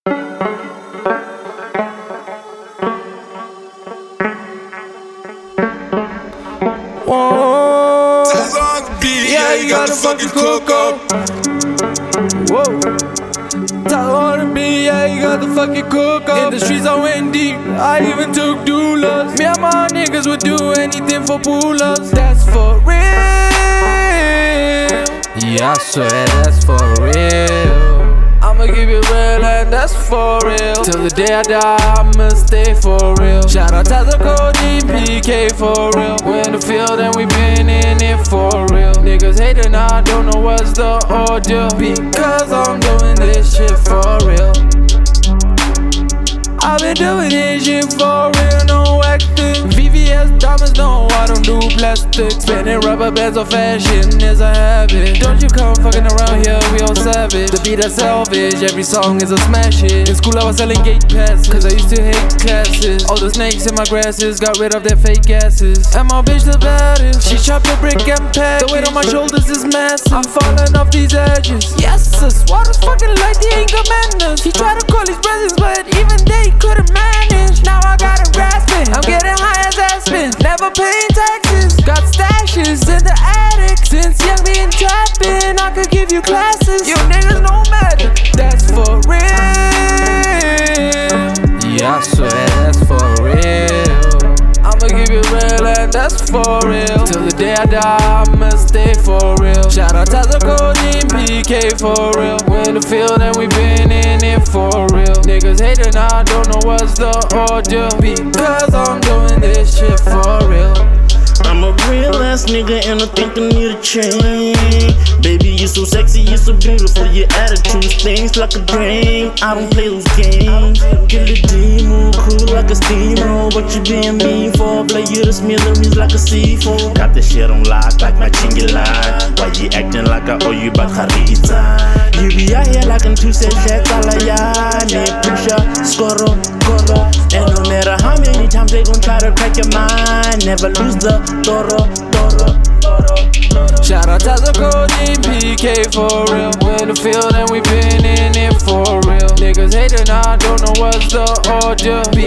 Whoa. Yeah, you gotta fucking cook up. Whoa. Tell on the beat, yeah, you got the fucking cook up. In the streets I went deep, I even took doulas. Me and my niggas would do anything for pull-ups. That's for real. Yeah, I swear that's for real. I'ma keep it real and that's for real. Till the day I die, I'ma stay for real. Shout out to the Cody PK for real. We're in the field and we been in it for real. Niggas hating, I don't know what's the ordeal. Because I'm doing this shit for real. I've been doing this shit for real, no acting. VVS diamonds, no, I don't do plastic. Spinning rubber bands of fashion is a habit. Don't you come fucking around here, we all savage. The beat is salvage, every song is a smash hit. In school I was selling gate passes, cause I used to hate classes. All the snakes in my grasses, got rid of their fake asses. And my bitch the baddest, she chopped the brick and packed. The weight on my shoulders is massive, I'm falling off these edges. Yes, sis, why the fucking light, the anger madness. He tried to call his brothers, but even they couldn't manage. Now I got it grasping, I'm getting high as Aspen. Never paying taxes, got stashes in the attic. Since young been trapping, I could give you classes. You niggas no matter, that's for real. Yeah, I swear that's for real. I'ma keep it real and that's for real. Till the day I die, I'ma stay for real. Shout out to the Cody PK for real. We're in the field and we been in it for real. Niggas hating, I don't know what's the ordeal. Because I'm doing this shit for real. I'm a real ass nigga and I think I need a change. Baby, you so sexy, you so beautiful, your attitude stings like a drain. I don't play those games. Kill the demon, cool like a steamroll. What you being mean for? Play you the smithereens like a seafood. Got this shit on lock like my chingy line. Why you acting like I owe you back harita? You be out here like in two cent checks, all I need pressure, scoro, coro. And no matter how many times they gon' try to crack your mind, never lose the toro. Shout out to the Cody PK for real. We're in the field and we been in it for real. Niggas hating, I don't know what's the ordeal.